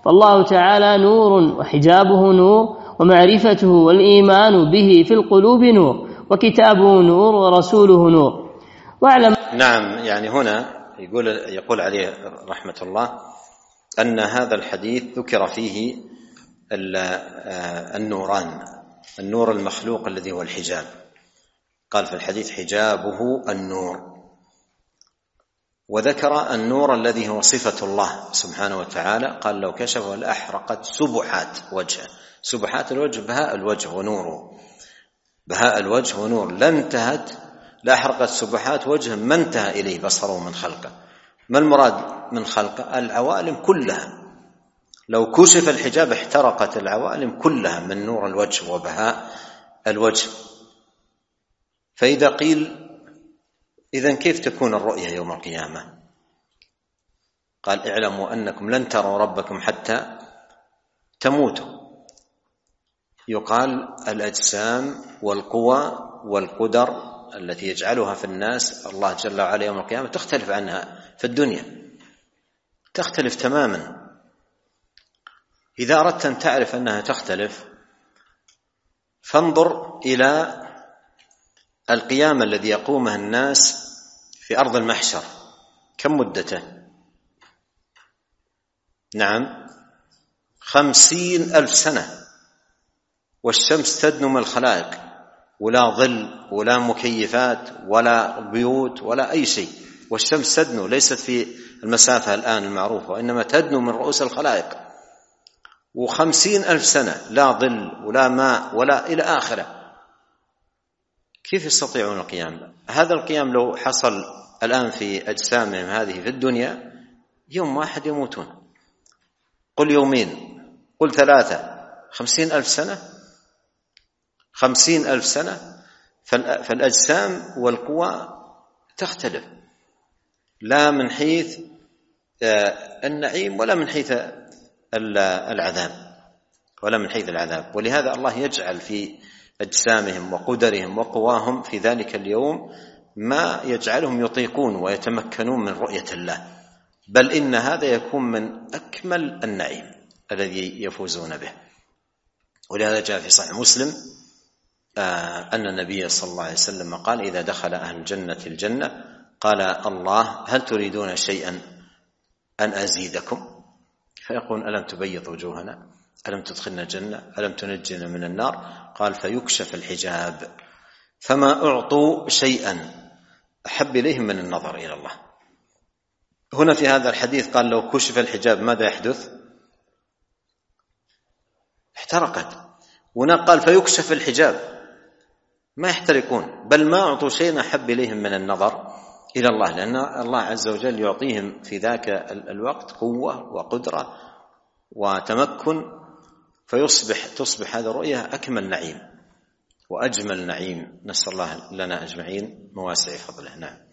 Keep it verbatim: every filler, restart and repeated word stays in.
فالله تعالى نور وحجابه نور، ومعرفته والإيمان به في القلوب نور، وكتابه نور ورسوله نور. واعلم. نعم، يعني هنا يقول يقول عليه رحمة الله أن هذا الحديث ذكر فيه النوران، النور المخلوق الذي هو الحجاب، قال في الحديث حجابه النور، وذكر النور الذي هو صفة الله سبحانه وتعالى، قال لو كشفه لأحرقت سبحات وجهه. سبحات الوجه بهاء الوجه ونوره، بهاء الوجه ونور، لانتهت لأحرقت سبحات وجه ما انتهى إليه بصره من خلقه. ما المراد من خلقه؟ العوالم كلها، لو كشف الحجاب احترقت العوالم كلها من نور الوجه وبهاء الوجه. فإذا قيل إذن كيف تكون الرؤية يوم القيامة؟ قال اعلموا أنكم لن تروا ربكم حتى تموتوا. يقال الأجسام والقوى والقدر التي يجعلها في الناس الله جل وعلا يوم القيامة تختلف عنها في الدنيا، تختلف تماما. إذا أردت أن تعرف أنها تختلف فانظر إلى القيام الذي يقومه الناس في أرض المحشر، كم مدته؟ نعم خمسين ألف سنة، والشمس تدنو من الخلائق، ولا ظل ولا مكيفات ولا بيوت ولا أي شيء، والشمس تدنو ليست في المسافة الآن المعروفة، وإنما تدنو من رؤوس الخلائق، وخمسين ألف سنة لا ظل ولا ماء ولا إلى آخره. كيف يستطيعون القيام؟ هذا القيام لو حصل الآن في أجسامهم هذه في الدنيا يوم واحد يموتون، قل يومين، قل ثلاثة، خمسين ألف سنة، خمسين ألف سنة. فالأجسام والقوى تختلف، لا من حيث النعيم ولا من حيث العذاب، ولا من حيث العذاب. ولهذا الله يجعل في أجسامهم وقدرهم وقواهم في ذلك اليوم ما يجعلهم يطيقون ويتمكنون من رؤية الله، بل إن هذا يكون من أكمل النعيم الذي يفوزون به. ولهذا جاء في صحيح مسلم أن النبي صلى الله عليه وسلم قال إذا دخل أهل الجنة الجنة قال الله هل تريدون شيئا أن أزيدكم؟ فيقول ألم تبيض وجوهنا، ألم تدخلنا الجنة، ألم تنجنا من النار؟ قال فيكشف الحجاب فما أعطوا شيئا أحب إليهم من النظر إلى الله. هنا في هذا الحديث قال لو كشف الحجاب ماذا يحدث؟ احترقت. هنا قال فيكشف الحجاب، ما يحترقون، بل ما أعطوا شيئا أحب إليهم من النظر إلى الله، لأن الله عز وجل يعطيهم في ذاك الوقت قوة وقدرة وتمكن، فيصبح تصبح هذه الرؤية أكمل نعيم وأجمل نعيم. نسأل الله لنا أجمعين مواسع فضله. نعم.